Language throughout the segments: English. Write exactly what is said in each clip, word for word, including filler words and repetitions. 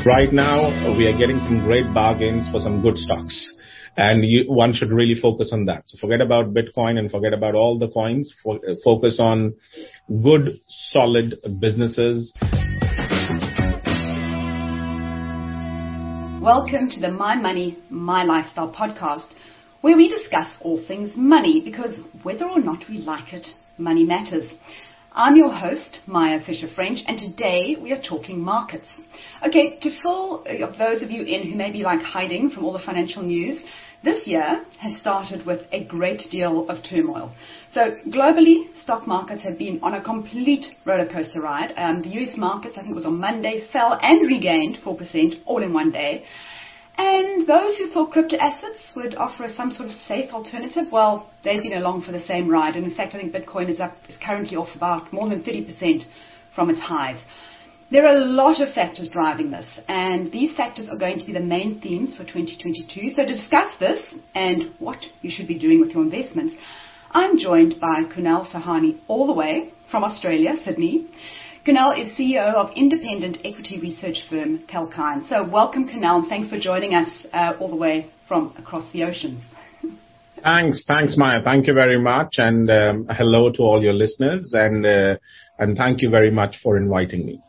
Right now, we are getting some great bargains for some good stocks. And you, one should really focus on that. So forget about Bitcoin and forget about all the coins. Fo- focus on good, solid businesses. Welcome to the My Money, My Lifestyle podcast, where we discuss all things money, because whether or not we like it, money matters. I'm your host, Maya Fisher-French, and today we are talking markets. Okay, to fill those of you in who may be like hiding from all the financial news, this year has started with a great deal of turmoil. So globally, stock markets have been on a complete roller coaster ride. Um, the U S markets, I think it was on Monday, fell and regained four percent all in one day. And those who thought crypto assets would offer some sort of safe alternative, well, they've been along for the same ride. And in fact, I think Bitcoin is up, is currently off about more than thirty percent from its highs. There are a lot of factors driving this, and these factors are going to be the main themes for twenty twenty-two. So to discuss this and what you should be doing with your investments, I'm joined by Kunal Sahani, all the way from Australia, Sydney. Kunal is C E O of independent equity research firm Kalkine. So welcome, Kunal, and thanks for joining us uh, all the way from across the oceans. Thanks, thanks, Maya. Thank you very much, and um, hello to all your listeners, and uh, and thank you very much for inviting me.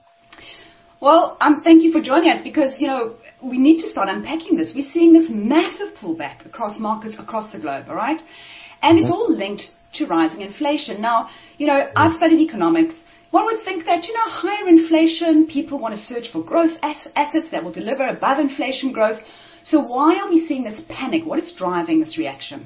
Well, um, thank you for joining us because, you know, we need to start unpacking this. We're seeing this massive pullback across markets across the globe, all right? And it's all linked to rising inflation. Now, you know, I've studied economics. One would think that, you know, higher inflation, people want to search for growth ass- assets that will deliver above inflation growth. So why are we seeing this panic? What is driving this reaction?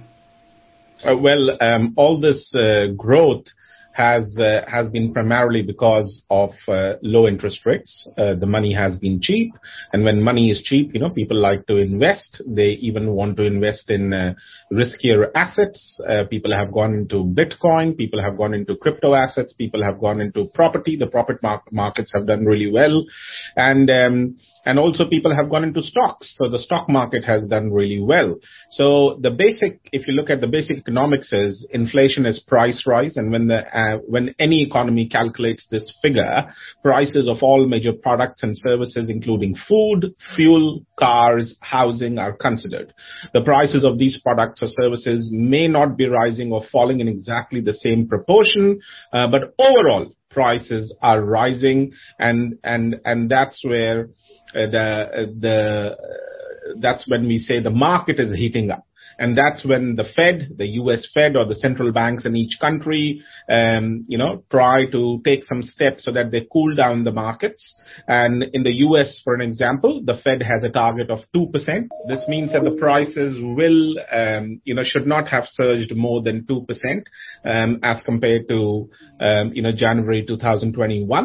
Uh, well, um, all this uh, growth has uh, has been primarily because of uh, low interest rates. Uh, the money has been cheap, and when money is cheap, you know, people like to invest. They even want to invest in uh, riskier assets. Uh, people have gone into Bitcoin. People have gone into crypto assets. People have gone into property. The property mar- markets have done really well, and um, and also people have gone into stocks. So the stock market has done really well. So the basic, if you look at the basic economics, is inflation is price rise, and when the Uh, when any economy calculates this figure, prices of all major products and services, including food, fuel, cars, housing, are considered. The prices of these products or services may not be rising or falling in exactly the same proportion, uh, but overall prices are rising, and and and that's where uh, the the uh, that's when we say the market is heating up. And that's when the Fed, the U S Fed, or the central banks in each country, um, you know, try to take some steps so that they cool down the markets. And in the U S, for an example, the Fed has a target of two percent. This means that the prices will, um, you know, should not have surged more than two percent um, as compared to, um, you know, January two thousand twenty-one.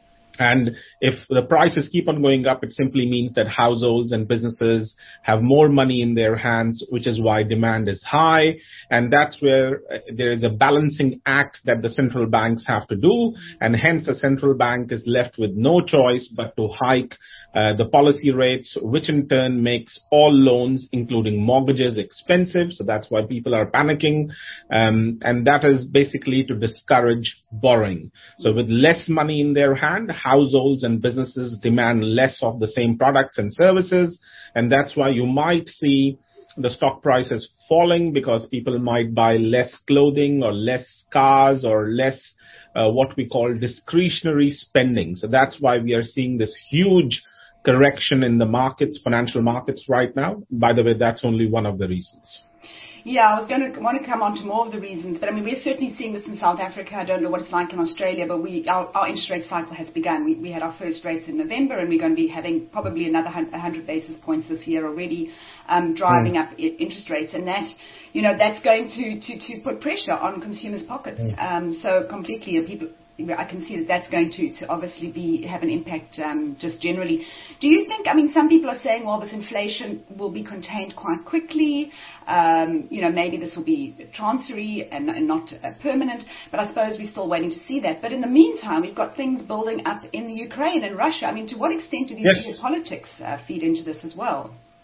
And if the prices keep on going up, it simply means that households and businesses have more money in their hands, which is why demand is high. And that's where there is a balancing act that the central banks have to do. And hence, the central bank is left with no choice but to hike uh, the policy rates, which in turn makes all loans, including mortgages, expensive. So that's why people are panicking. Um, and that is basically to discourage borrowing. So with less money in their hand, households and businesses demand less of the same products and services. And that's why you might see the stock prices falling, because people might buy less clothing or less cars or less uh, what we call discretionary spending. So that's why we are seeing this huge correction in the markets, financial markets right now. By the way, that's only one of the reasons. Yeah, I was going to want to come on to more of the reasons, but I mean, we're certainly seeing this in South Africa. I don't know what it's like in Australia, but we our, our interest rate cycle has begun. We, we had our first rates in November, and we're going to be having probably another one hundred basis points this year already, um, driving mm. up I- interest rates, and that, you know, that's going to to, to put pressure on consumers' pockets. Mm. Um, so completely, uh, people. I can see that that's going to, to obviously be have an impact um, just generally. Do you think, I mean, some people are saying, well, this inflation will be contained quite quickly. Um, you know, maybe this will be transitory and, and not uh, permanent. But I suppose we're still waiting to see that. But in the meantime, we've got things building up in the Ukraine and Russia. I mean, to what extent do these yes. geopolitics uh, feed into this as well?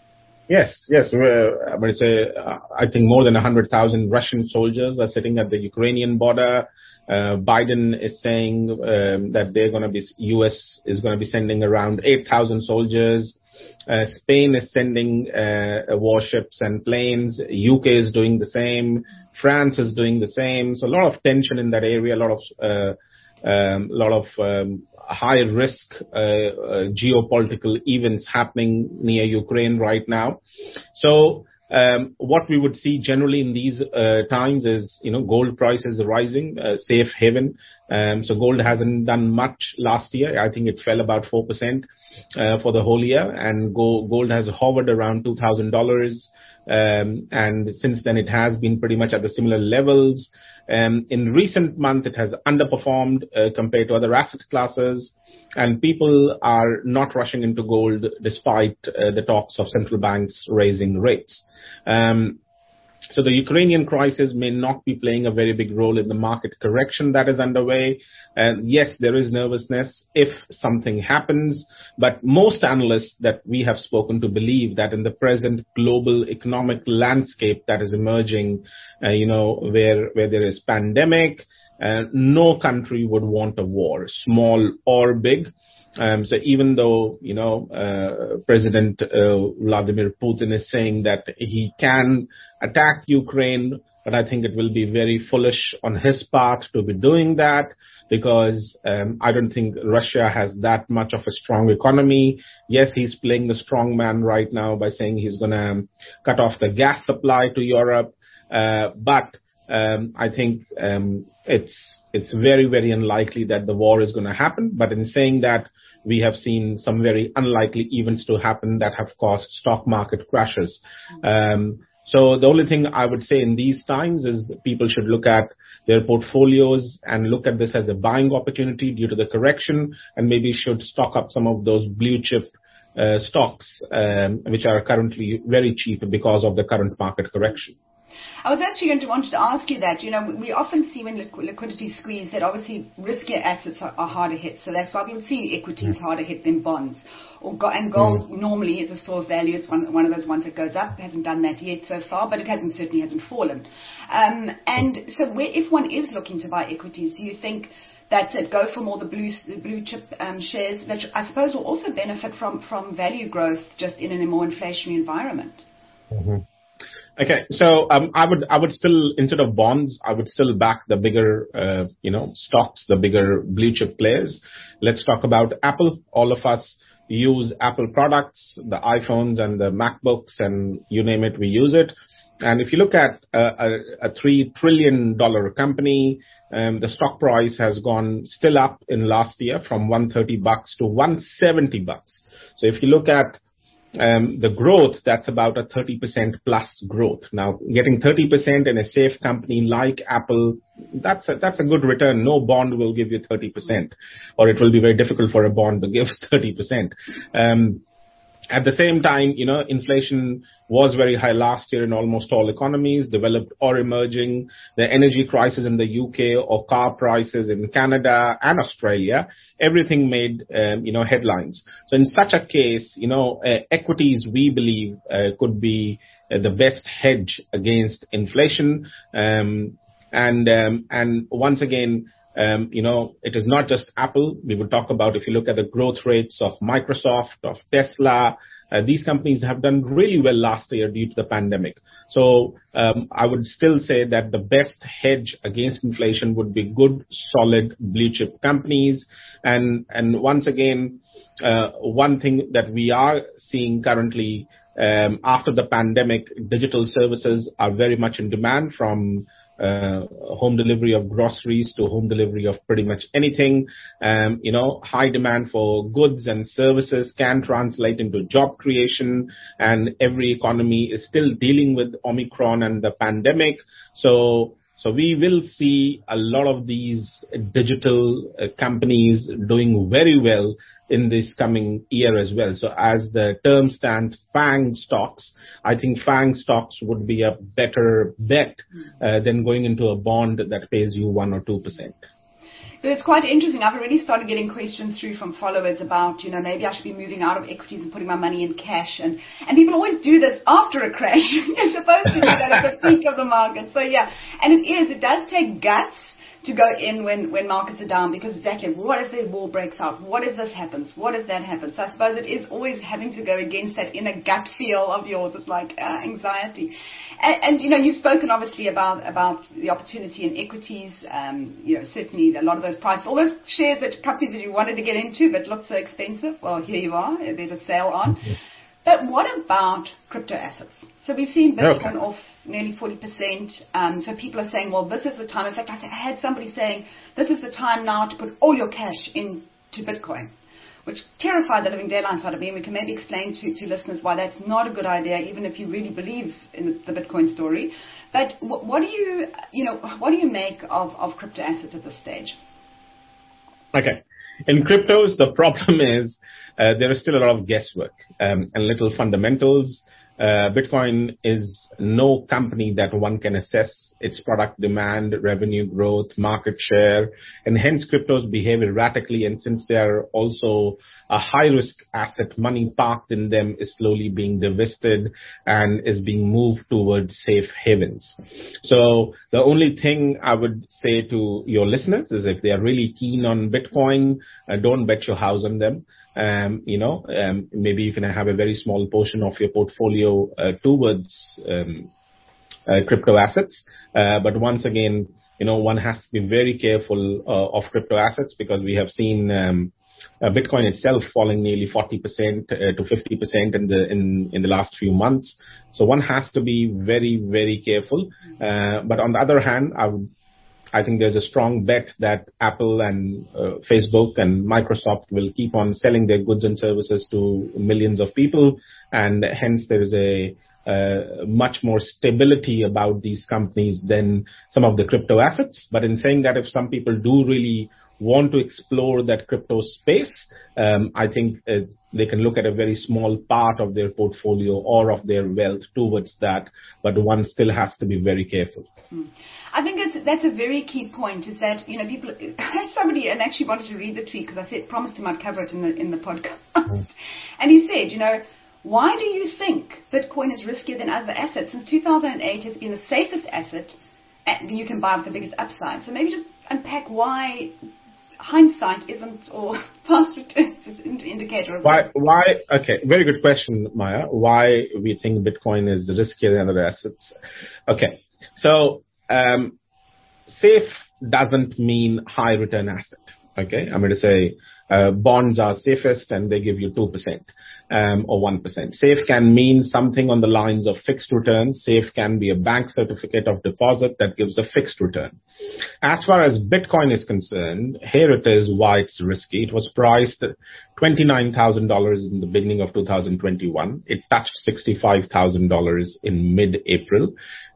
Yes, yes. Uh, I would say, uh, I think more than one hundred thousand Russian soldiers are sitting at the Ukrainian border. Uh, Biden is saying um, that they're going to be, U S is going to be sending around eight thousand soldiers. Uh, Spain is sending uh, warships and planes. U K is doing the same. France is doing the same. So a lot of tension in that area, a lot of uh, um, lot of um, high risk uh, uh, geopolitical events happening near Ukraine right now. So um, what we would see generally in these uh, times is, you know, gold prices rising, uh, safe haven. Um, so gold hasn't done much last year. I think it fell about four percent uh, for the whole year, and gold, gold has hovered around two thousand dollars. Um, and since then it has been pretty much at the similar levels. Um, in recent months, it has underperformed uh, compared to other asset classes, and people are not rushing into gold despite uh, the talks of central banks raising rates. Um, So the Ukrainian crisis may not be playing a very big role in the market correction that is underway. And yes, there is nervousness if something happens, but most analysts that we have spoken to believe that in the present global economic landscape that is emerging, uh, you know, where, where there is pandemic, uh, no country would want a war, small or big. Um, so even though, you know, uh, President uh, Vladimir Putin is saying that he can attack Ukraine, but I think it will be very foolish on his part to be doing that, because um, I don't think Russia has that much of a strong economy. Yes, he's playing the strong man right now by saying he's going to cut off the gas supply to Europe. Uh, but um, I think um, it's it's very, very unlikely that the war is going to happen. But in saying that, we have seen some very unlikely events to happen that have caused stock market crashes. Um, so the only thing I would say in these times is people should look at their portfolios and look at this as a buying opportunity due to the correction, and maybe should stock up some of those blue chip uh, stocks, um, which are currently very cheap because of the current market correction. I was actually going to want to ask you that. You know, we often see when liquidity squeeze that obviously riskier assets are, are harder hit. So that's why we would see equities mm. harder hit than bonds. Or go, and gold mm. normally is a store of value. It's one, one of those ones that goes up. Hasn't done that yet so far, but it hasn't certainly hasn't fallen. Um, and so where, if one is looking to buy equities, do you think that's it, go for more the blue, the blue chip um, shares that I suppose will also benefit from, from value growth just in a more inflationary environment? Mm-hmm. Okay, so um, I would I would still, instead of bonds, I would still back the bigger uh, you know stocks, the bigger blue chip players. Let's talk about Apple. All of us use Apple products, the iPhones and the MacBooks, and you name it, we use it. And if you look at a, a, a three trillion dollar company, um, the stock price has gone still up in last year from one hundred thirty bucks to one hundred seventy bucks. So if you look at Um, the growth, that's about a thirty percent plus growth. Now, getting thirty percent in a safe company like Apple, that's a, that's a good return. No bond will give you thirty percent, or it will be very difficult for a bond to give thirty percent. Um, At the same time, you know, inflation was very high last year in almost all economies, developed or emerging. The energy crisis in the U K or car prices in Canada and Australia, everything made, um, you know, headlines. So in such a case, you know, uh, equities, we believe, uh, could be uh, the best hedge against inflation. Um, and, um, and once again, Um, you know, it is not just Apple. We will talk about, if you look at the growth rates of Microsoft, of Tesla, uh, these companies have done really well last year due to the pandemic. So um, I would still say that the best hedge against inflation would be good, solid blue chip companies. And, and once again, uh, one thing that we are seeing currently, um, after the pandemic, digital services are very much in demand, from Uh, home delivery of groceries to home delivery of pretty much anything. Um, you know, high demand for goods and services can translate into job creation, and every economy is still dealing with Omicron and the pandemic. So, so we will see a lot of these digital uh, companies doing very well in this coming year as well. So as the term stands, FANG stocks, I think FANG stocks would be a better bet uh, than going into a bond that pays you one or two percent. But it's quite interesting. I've already started getting questions through from followers about, you know, maybe I should be moving out of equities and putting my money in cash. And, and people always do this after a crash. You're supposed to do that at the peak of the market. So, yeah, and it is. It does take guts to go in when, when markets are down, because exactly, what if the war breaks out? What if this happens? What if that happens? So I suppose it is always having to go against that inner gut feel of yours. It's like uh, anxiety. And, and, you know, you've spoken obviously about, about the opportunity in equities. Um, you know, certainly a lot of those prices, all those shares that companies that you wanted to get into but looked so expensive, well, here you are. There's a sale on. Mm-hmm. But what about crypto assets? So we've seen Bitcoin okay. off nearly forty percent. Um, so people are saying, well, this is the time. In fact, I had somebody saying, this is the time now to put all your cash into Bitcoin, which terrified the living daylights out of me. And we can maybe explain to, to listeners why that's not a good idea, even if you really believe in the, the Bitcoin story. But what, what do you, you know, what do you make of, of crypto assets at this stage? Okay. In cryptos, the problem is uh, there is still a lot of guesswork um, and little fundamentals. Uh, Bitcoin is no company that one can assess its product demand, revenue growth, market share, and hence cryptos behave erratically. And since they are also a high-risk asset, money parked in them is slowly being divested and is being moved towards safe havens. So the only thing I would say to your listeners is if they are really keen on Bitcoin, uh, don't bet your house on them. Um, you know, um, maybe you can have a very small portion of your portfolio uh, towards um, uh, crypto assets. Uh, but once again, you know, one has to be very careful uh, of crypto assets because we have seen um, uh, Bitcoin itself falling nearly forty percent uh, to fifty percent in the in, in the last few months. So one has to be very, very careful. Uh, but on the other hand, I would I think there's a strong bet that Apple and uh, Facebook and Microsoft will keep on selling their goods and services to millions of people, and hence there is a uh, much more stability about these companies than some of the crypto assets. But in saying that, if some people do really want to explore that crypto space, um, I think uh, they can look at a very small part of their portfolio or of their wealth towards that, but one still has to be very careful. Mm. I think that's, that's a very key point, is that, you know, people, somebody, and actually wanted to read the tweet because I said, promised him I'd cover it in the, in the podcast. Mm. And he said, you know, why do you think Bitcoin is riskier than other assets? Since two thousand eight, it's been the safest asset and you can buy with the biggest upside. So maybe just unpack why hindsight isn't, or past returns is an indicator of why. Why? Okay, very good question, Maya. Why we think Bitcoin is riskier than other assets? Okay, so um, safe doesn't mean high return asset. Okay, I'm going to say uh, bonds are safest and they give you two percent um, or one percent. Safe can mean something on the lines of fixed returns. Safe can be a bank certificate of deposit that gives a fixed return. As far as Bitcoin is concerned, here it is why it's risky. It was priced at twenty-nine thousand dollars in the beginning of two thousand twenty-one. It touched sixty-five thousand dollars in mid-April.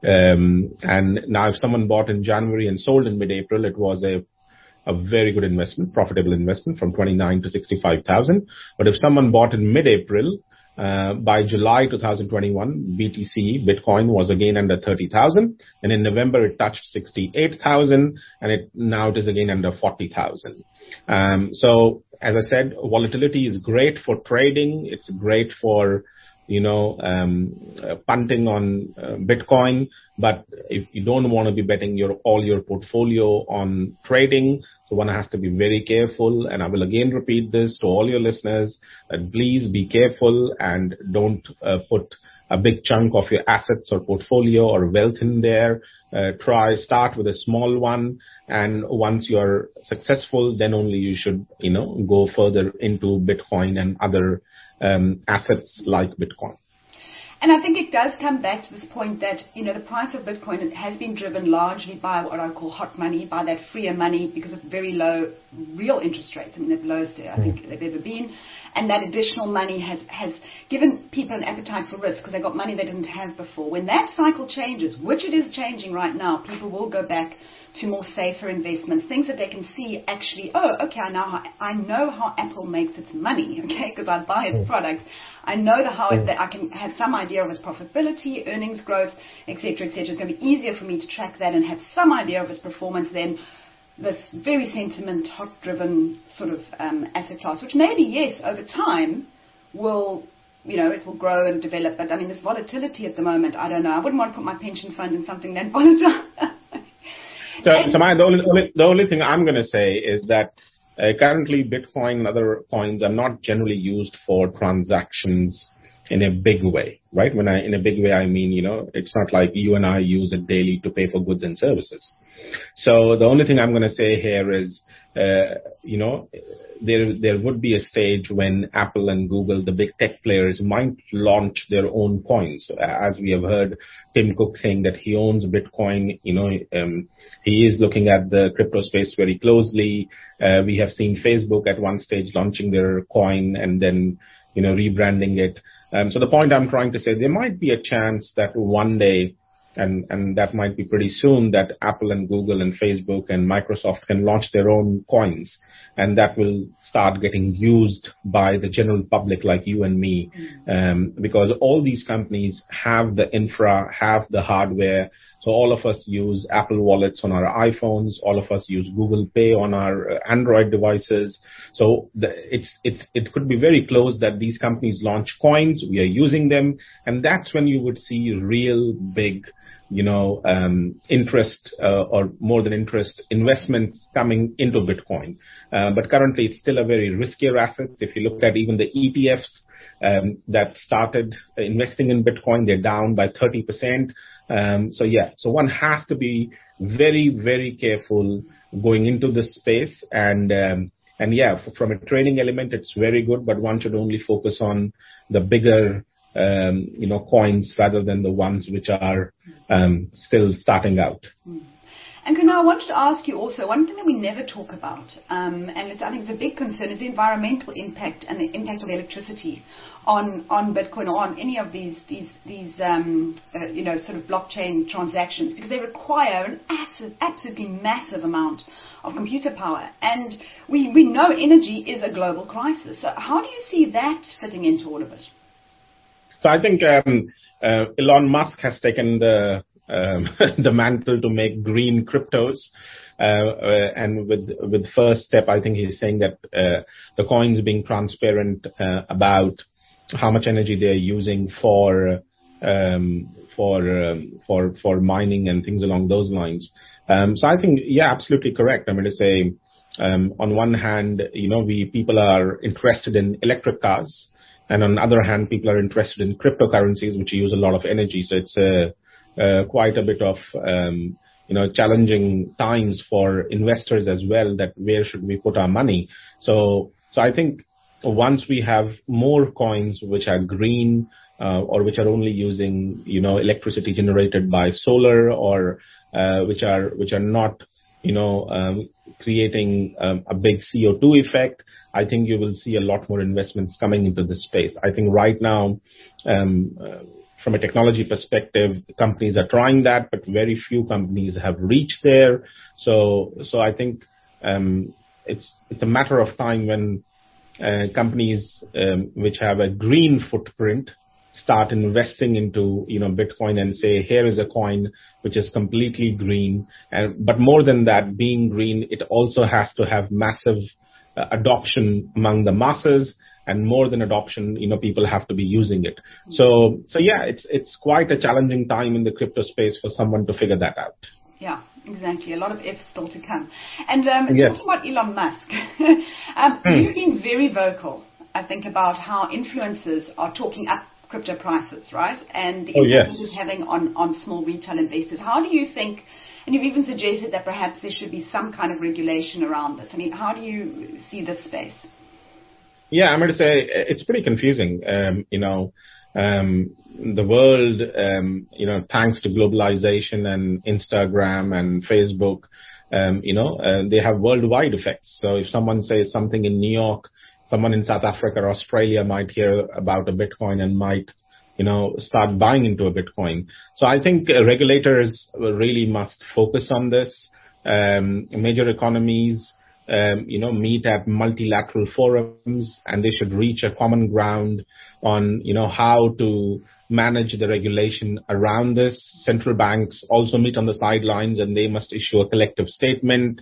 Um, and now if someone bought in January and sold in mid-April, it was a a very good investment, profitable investment from twenty-nine to sixty-five thousand. But if someone bought in mid-April, uh, by July two thousand twenty-one, B T C, Bitcoin, was again under thirty thousand. And in November, it touched sixty-eight thousand. And it now it is again under forty thousand. Um, so as I said, volatility is great for trading. It's great for, you know, um, uh, punting on uh, Bitcoin. But if you don't want to be betting your all your portfolio on trading, so one has to be very careful. And I will again repeat this to all your listeners, that please be careful and don't uh, put a big chunk of your assets or portfolio or wealth in there. Uh, try, start with a small one. And once you're successful, then only you should, you know, go further into Bitcoin and other um, assets like Bitcoin. And I think it does come back to this point that, you know, the price of Bitcoin has been driven largely by what I call hot money, by that freer money because of very low real interest rates. I mean, they're the lowest I think they've ever been. And that additional money has, has given people an appetite for risk because they got money they didn't have before. When that cycle changes, which it is changing right now, people will go back to more safer investments, things that they can see actually, oh, okay, I know how, I know how Apple makes its money, okay, because I buy its products. I know the how it, that I can have some idea of its profitability, earnings growth, et cetera, et cetera. It's going to be easier for me to track that and have some idea of its performance than this very sentiment, hot-driven sort of um, asset class, which maybe, yes, over time will, you know, it will grow and develop. But, I mean, this volatility at the moment, I don't know. I wouldn't want to put my pension fund in something that volatile. so, so my, the, only, only, the only thing I'm going to say is that uh, currently Bitcoin and other coins are not generally used for transactions in a big way, right? When I, in a big way, I mean, you know, it's not like you and I use it daily to pay for goods and services. So the only thing I'm going to say here is, uh, you know, there, there would be a stage when Apple and Google, the big tech players, might launch their own coins. As we have heard Tim Cook saying that he owns Bitcoin, you know, um, he is looking at the crypto space very closely. Uh, we have seen Facebook at one stage launching their coin and then, you know, rebranding it. Um, so the point I'm trying to say, there might be a chance that one day, and, and that might be pretty soon, that Apple and Google and Facebook and Microsoft can launch their own coins, and that will start getting used by the general public like you and me, um, because all these companies have the infra, have the hardware. So all of us use Apple wallets on our iPhones. All of us use Google Pay on our Android devices. So the, it's, it's, it could be very close that these companies launch coins. We are using them. And that's when you would see real big, you know, um, interest, uh, or more than interest, investments coming into Bitcoin. Uh, but currently it's still a very riskier asset. If you look at even the E T Fs, um, that started investing in Bitcoin, they're down by thirty percent. Um, so yeah, so one has to be very, very careful going into this space. And, um, and yeah, from a trading element, it's very good, but one should only focus on the bigger, um, you know, coins rather than the ones which are, um, still starting out. Mm. And Kunal, I wanted to ask you also, one thing that we never talk about, um, and it's, I think it's a big concern, is the environmental impact and the impact of electricity on, on Bitcoin or on any of these, these, these um, uh, you know, sort of blockchain transactions, because they require an massive, absolutely massive amount of computer power. And we, we know energy is a global crisis. So how do you see that fitting into all of it? So I think um, uh, Elon Musk has taken the Um, the mantle to make green cryptos. Uh, uh, and with, with first step, I think he's saying that, uh, the coins being transparent, uh, about how much energy they're using for, um, for, um, for, for mining and things along those lines. Um, so I think, yeah, absolutely correct. I'm going to say, um, on one hand, you know, we, people are interested in electric cars. And on the other hand, people are interested in cryptocurrencies, which use a lot of energy. So it's a, Uh, quite a bit of, um, you know, challenging times for investors as well, that where should we put our money? So, so I think once we have more coins which are green, uh, or which are only using, you know, electricity generated by solar, or, uh, which are, which are not, you know, um, creating um, a big C O two effect, I think you will see a lot more investments coming into this space. I think right now, um, uh, from a technology perspective, companies are trying that, but very few companies have reached there. So, so I think um, it's it's a matter of time when uh, companies um, which have a green footprint start investing into, you know, Bitcoin and say, here is a coin which is completely green. And but more than that, being green, it also has to have massive uh, adoption among the masses. And more than adoption, you know, people have to be using it. So, so yeah, it's it's quite a challenging time in the crypto space for someone to figure that out. Yeah, exactly. A lot of F's still to come. And um, yes. talking about Elon Musk, um, mm. you've been very vocal, I think, about how influencers are talking up crypto prices, right? And the oh, impact yes. it is having on, on small retail investors. How do you think, and you've even suggested that perhaps there should be some kind of regulation around this. I mean, how do you see this space? Yeah, I'm going to say it's pretty confusing. Um, you know, um, the world, um, you know, thanks to globalization and Instagram and Facebook, um, you know, uh, they have worldwide effects. So if someone says something in New York, someone in South Africa or Australia might hear about a Bitcoin and might, you know, start buying into a Bitcoin. So I think uh, regulators really must focus on this. Um, major economies, um, you know, meet at multilateral forums, and they should reach a common ground on, you know, how to manage the regulation around this. Central banks also meet on the sidelines, and they must issue a collective statement.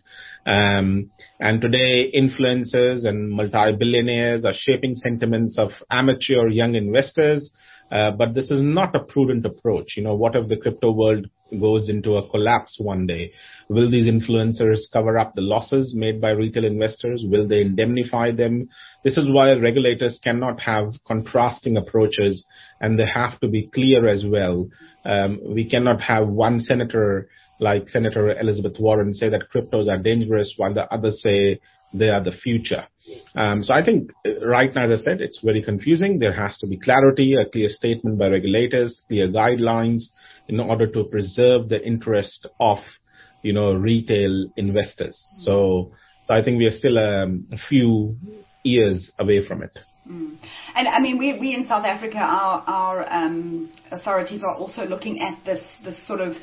Um, and today, influencers and multi-billionaires are shaping sentiments of amateur young investors. Uh, but this is not a prudent approach. You know, what if the crypto world goes into a collapse one day? Will these influencers cover up the losses made by retail investors? Will they indemnify them? This is why regulators cannot have contrasting approaches, and they have to be clear as well. Um, we cannot have one senator like Senator Elizabeth Warren say that cryptos are dangerous while the others say they are the future. Um, so I think right now, as I said, it's very confusing. There has to be clarity, a clear statement by regulators, clear guidelines in order to preserve the interest of, you know, retail investors. So, so I think we are still um, a few years away from it. Mm. And I mean, we we in South Africa, our our um, authorities are also looking at this this sort of,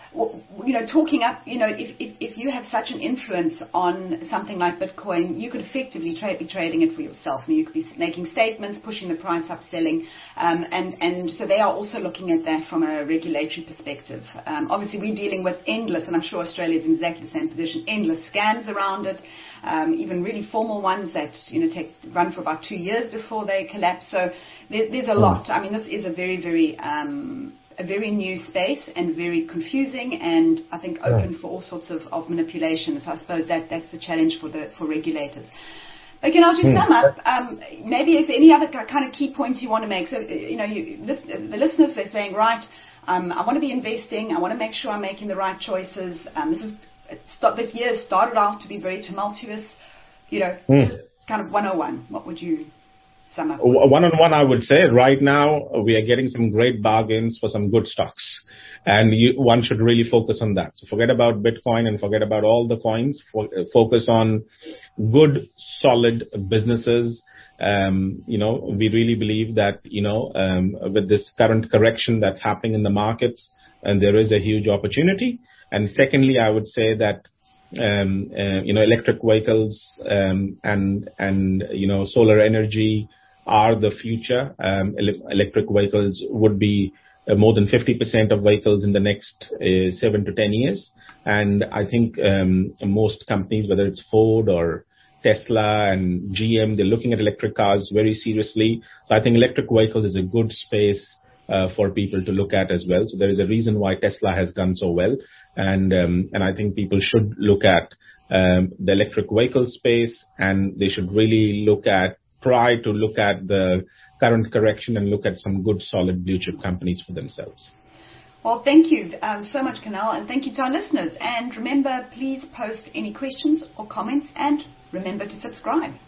you know, talking up, you know, if, if, if you have such an influence on something like Bitcoin, you could effectively trade, be trading it for yourself. I mean, you could be making statements, pushing the price up, selling. Um, and, and so they are also looking at that from a regulatory perspective. Um, obviously, we're dealing with endless, and I'm sure Australia is in exactly the same position, endless scams around it, um, even really formal ones that, you know, take run for about two years before they collapse. So there, there's a lot. I mean, this is a very, very... Um, a very new space and very confusing, and I think open yeah. for all sorts of, of manipulation. So I suppose that that's the challenge for the for regulators. But can I just sum up? Um, maybe is there any other kind of key points you want to make? So you know, you, the listeners, they're saying, right, um, I want to be investing. I want to make sure I'm making the right choices. Um, this is this year started out to be very tumultuous. You know, mm. just kind of one oh one. What would you? One-on-one, I would say right now we are getting some great bargains for some good stocks, and you, one should really focus on that. So forget about Bitcoin and forget about all the coins. Focus on good, solid businesses. Um, you know, we really believe that, you know, um, with this current correction that's happening in the markets, and there is a huge opportunity. And secondly, I would say that um, uh, you know, electric vehicles um, and and you know, solar energy are the future. Um, ele- electric vehicles would be uh, more than fifty percent of vehicles in the next uh, seven to ten years. And I think um, most companies, whether it's Ford or Tesla and G M, they're looking at electric cars very seriously. So I think electric vehicles is a good space uh, for people to look at as well. So there is a reason why Tesla has done so well. And um, and I think people should look at um, the electric vehicle space, and they should really look at try to look at the current correction and look at some good, solid blue chip companies for themselves. Well, thank you um, so much, Kunal, and thank you to our listeners. And remember, please post any questions or comments, and remember to subscribe.